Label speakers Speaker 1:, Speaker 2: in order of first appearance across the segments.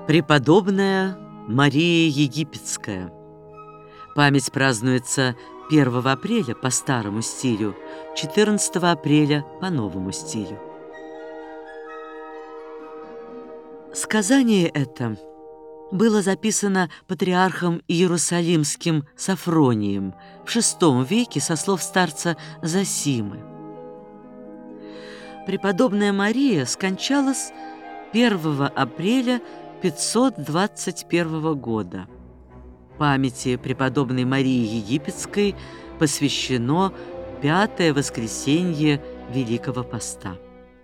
Speaker 1: Преподобная Мария Египетская. Память празднуется 1 апреля по старому стилю, 14 апреля по новому стилю. Сказание это было записано патриархом Иерусалимским Софронием в VI веке со слов старца Зосимы. Преподобная Мария скончалась 1 апреля 521 года. Памяти преподобной Марии Египетской посвящено 5-е воскресенье Великого Поста.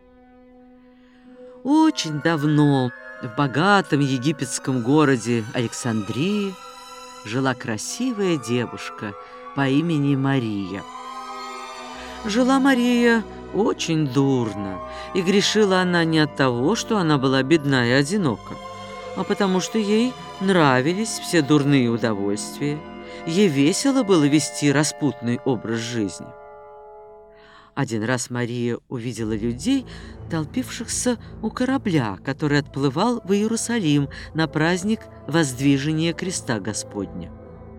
Speaker 1: Очень давно в богатом египетском городе Александрии жила красивая девушка по имени Мария. Жила Мария очень дурно, и грешила она не от того, что она была бедна и одинока, а потому что ей нравились все дурные удовольствия, ей весело было вести распутный образ жизни. Один раз Мария увидела людей, толпившихся у корабля, который отплывал в Иерусалим на праздник Воздвижения Креста Господня.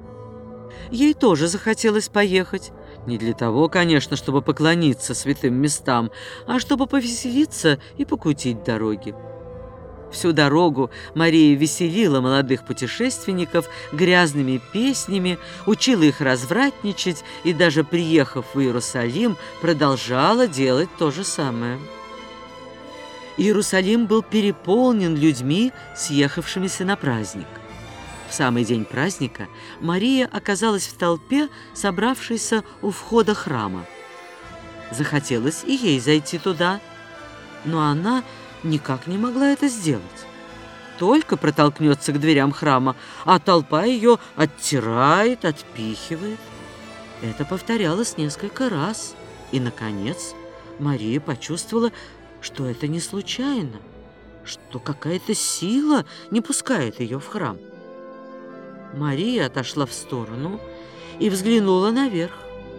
Speaker 1: Ей тоже захотелось поехать, не для того, конечно, чтобы поклониться святым местам, а чтобы повеселиться и покутить дороги. Всю дорогу Мария веселила молодых путешественников грязными песнями, учила их развратничать и даже приехав в Иерусалим, продолжала делать то же самое. Иерусалим был переполнен людьми, съехавшимися на праздник. В самый день праздника Мария оказалась в толпе, собравшейся у входа храма. Захотелось и ей зайти туда, но она никак не могла это сделать. Только протолкнется к дверям храма, а толпа ее оттирает, отпихивает. Это повторялось несколько раз, и, наконец, Мария почувствовала, что это не случайно, что какая-то сила не пускает ее в храм. Мария отошла в сторону и взглянула наверх.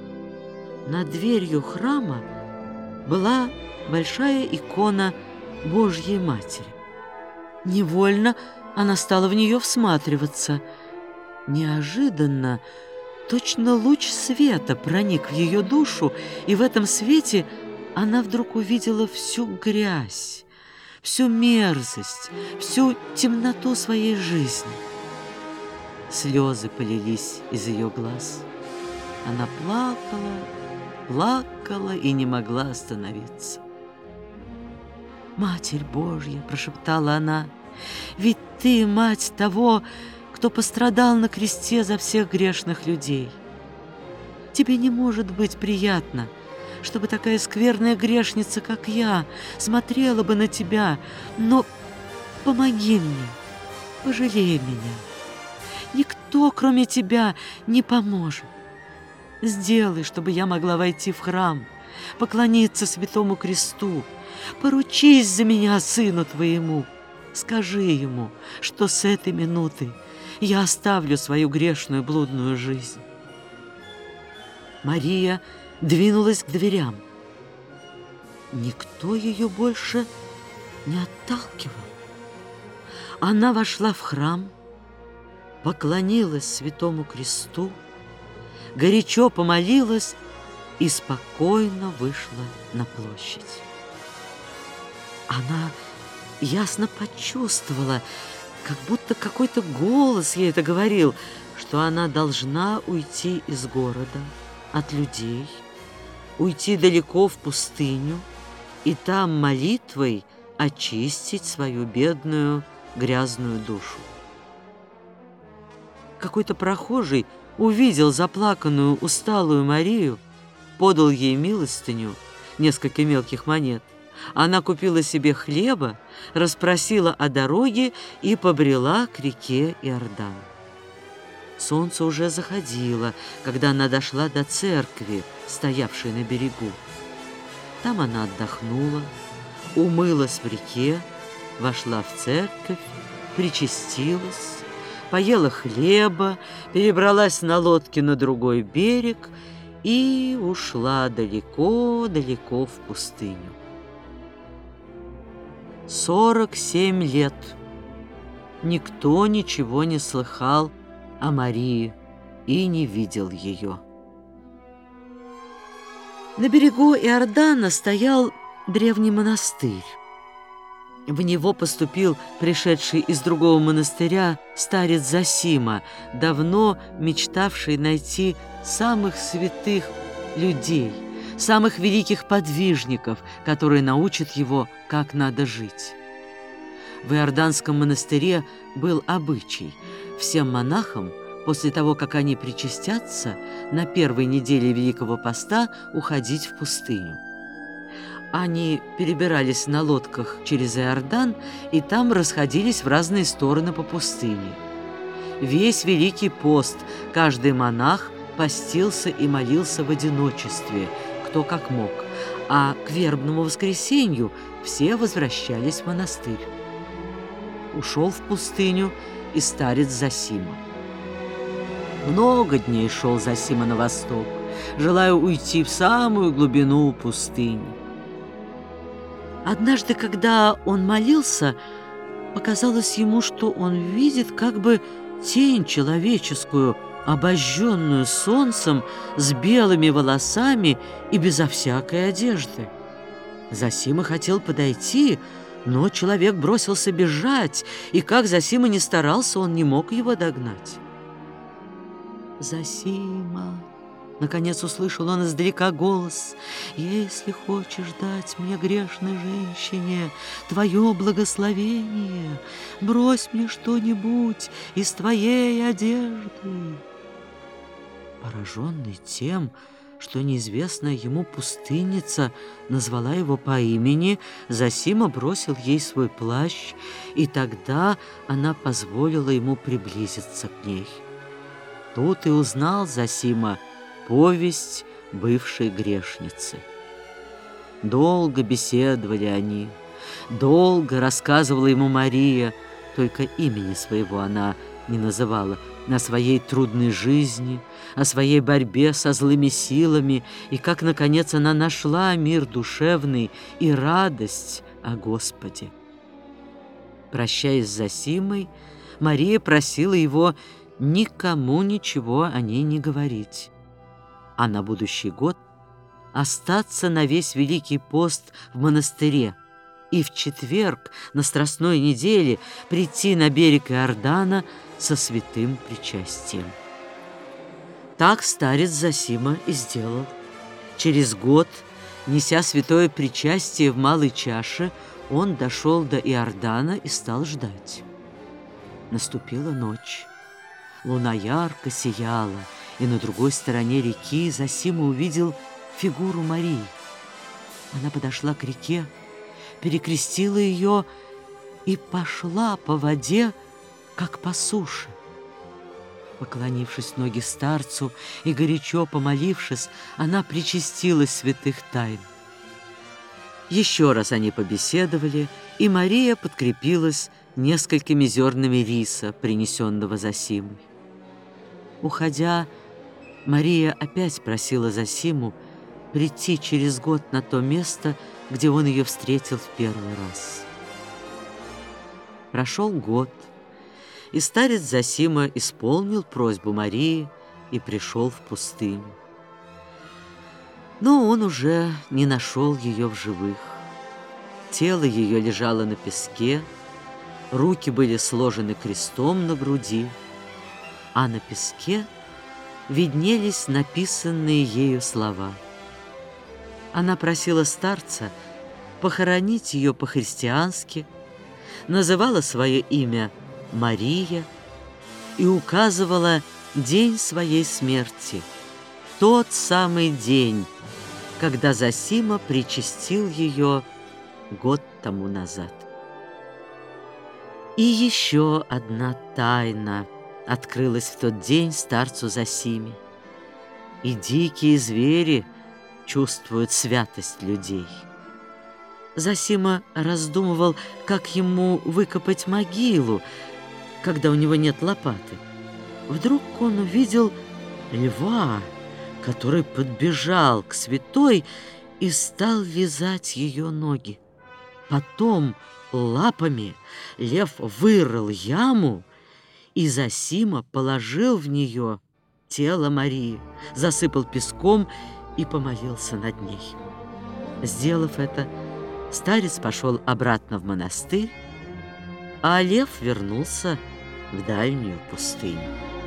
Speaker 1: Над дверью храма была большая икона Божьей Матери. Невольно она стала в нее всматриваться. Неожиданно точно луч света проник в ее душу, и в этом свете она вдруг увидела всю грязь, всю мерзость, всю темноту своей жизни. Слезы полились из ее глаз. Она плакала и не могла остановиться. «Матерь Божья!» – прошептала она. «Ведь ты мать того, кто пострадал на кресте за всех грешных людей. Тебе не может быть приятно, чтобы такая скверная грешница, как я, смотрела бы на тебя, но помоги мне, пожалей меня. Никто, кроме тебя, не поможет. Сделай, чтобы я могла войти в храм, поклониться святому кресту. Поручись за меня сыну твоему. Скажи ему, что с этой минуты я оставлю свою грешную блудную жизнь». Мария двинулась к дверям. Никто ее больше не отталкивал. Она вошла в храм, поклонилась святому кресту, горячо помолилась и спокойно вышла на площадь. Она ясно почувствовала, как будто какой-то голос ей это говорил, что она должна уйти из города, от людей, уйти далеко в пустыню и там молитвой очистить свою бедную грязную душу. Какой-то прохожий увидел заплаканную, усталую Марию, подал ей милостыню, несколько мелких монет. Она купила себе хлеба, расспросила о дороге и побрела к реке Иордан. Солнце уже заходило, когда она дошла до церкви, стоявшей на берегу. Там она отдохнула, умылась в реке, вошла в церковь, причастилась, поела хлеба, перебралась на лодке на другой берег и ушла далеко-далеко в пустыню. 47 лет никто ничего не слыхал о Марии и не видел ее. На берегу Иордана стоял древний монастырь. В него поступил пришедший из другого монастыря старец Зосима, давно мечтавший найти самых святых людей, самых великих подвижников, которые научат его, как надо жить. В Иорданском монастыре был обычай всем монахам после того, как они причастятся, на первой неделе Великого Поста уходить в пустыню. Они перебирались на лодках через Иордан и там расходились в разные стороны по пустыне. Весь Великий пост каждый монах постился и молился в одиночестве, кто как мог, а к вербному воскресенью все возвращались в монастырь. Ушел в пустыню и старец Зосима. Много дней шел Зосима на восток, желая уйти в самую глубину пустыни. Однажды, когда он молился, показалось ему, что он видит как бы тень человеческую, обожженную солнцем, с белыми волосами и безо всякой одежды. Зосима хотел подойти, но человек бросился бежать, и как Зосима ни старался, он не мог его догнать. «Зосима!» — наконец услышал он издалека голос. «Если хочешь дать мне, грешной женщине, твое благословение, брось мне что-нибудь из твоей одежды». Пораженный тем, что неизвестная ему пустынница назвала его по имени, Зосима бросил ей свой плащ, и тогда она позволила ему приблизиться к ней. Тут и узнал Зосима повесть бывшей грешницы. Долго беседовали они, долго рассказывала ему Мария, только имени своего она не называла, о своей трудной жизни, о своей борьбе со злыми силами, и как, наконец, она нашла мир душевный и радость о Господе. Прощаясь с Зосимой, Мария просила его никому ничего о ней не говорить, а на будущий год остаться на весь Великий пост в монастыре и в четверг на Страстной неделе прийти на берег Иордана со святым причастием. Так старец Зосима и сделал. Через год, неся святое причастие в малой чаше, он дошел до Иордана и стал ждать. Наступила ночь. Луна ярко сияла, и на другой стороне реки Зосима увидел фигуру Марии. Она подошла к реке, перекрестила ее и пошла по воде, как по суше. Поклонившись ноги старцу и горячо помолившись, она причастилась святых тайн. Еще раз они побеседовали, и Мария подкрепилась несколькими зернами риса, принесенного Зосимой. Уходя, Мария опять просила Зосиму прийти через год на то место, где он ее встретил в первый раз. Прошел год, и старец Зосима исполнил просьбу Марии и пришел в пустыню. Но он уже не нашел ее в живых. Тело ее лежало на песке, руки были сложены крестом на груди, а на песке виднелись написанные ею слова. Она просила старца похоронить ее по-христиански, называла свое имя Мария и указывала день своей смерти, тот самый день, когда Зосима причастил ее год тому назад. И еще одна тайна открылась в тот день старцу Зосиме. И дикие звери чувствуют святость людей. Зосима раздумывал, как ему выкопать могилу, когда у него нет лопаты. Вдруг он увидел льва, который подбежал к святой и стал лизать ее ноги. Потом лапами лев вырыл яму и засима положил в нее тело Марии, засыпал песком и помолился над ней. Сделав это, старец пошел обратно в монастырь, а лев вернулся в дальнюю пустыню.